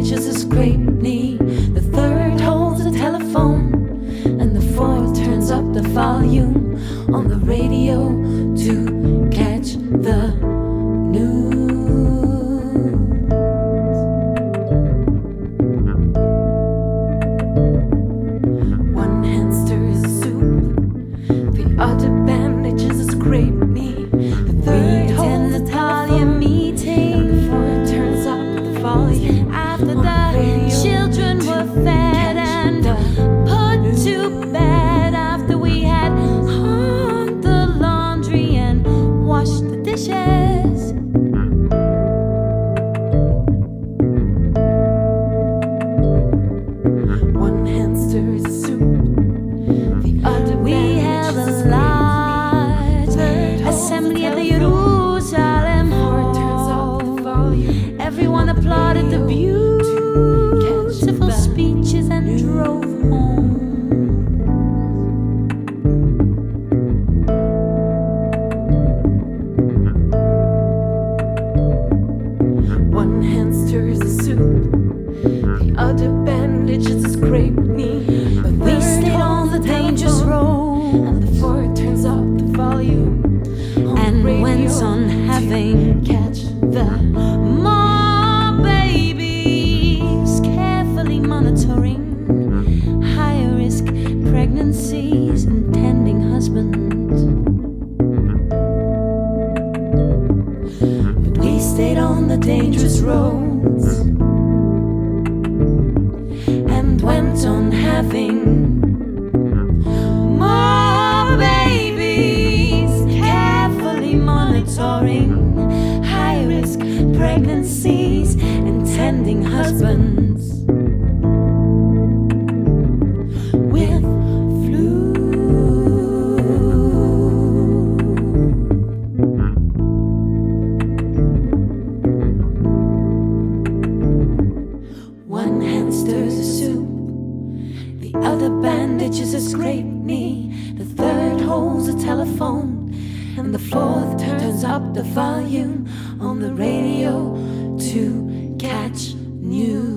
manages a scraped knee. The third holds a telephone, and the fourth turns up the volume on the radio to catch the news. One hand stirs the soup, the other bandages a scraped knee. The third holds a Italian meeting, and the fourth turns up the volume. After the children were fed and put to bed, after we had hung the laundry and washed the dishes, one hand stirs the soup, the other we held a large assembly at the Jerusalem Hall. Everyone applauded the beautiful speeches and drove home. One hand stirs the soup, the other bandages a scraped knee. But We stayed on the dangerous road and the fourth turns up the volume and went on having catch the more babies, carefully monitoring high-risk pregnancies and tending husbands. We stayed on the dangerous roads and went on having More babies, carefully monitoring high-risk pregnancies and tending husbands with flu. One hand stirs the soup, the other bandages a scraped knee. The third holds a telephone, and the fourth turns up the volume on the radio to catch news.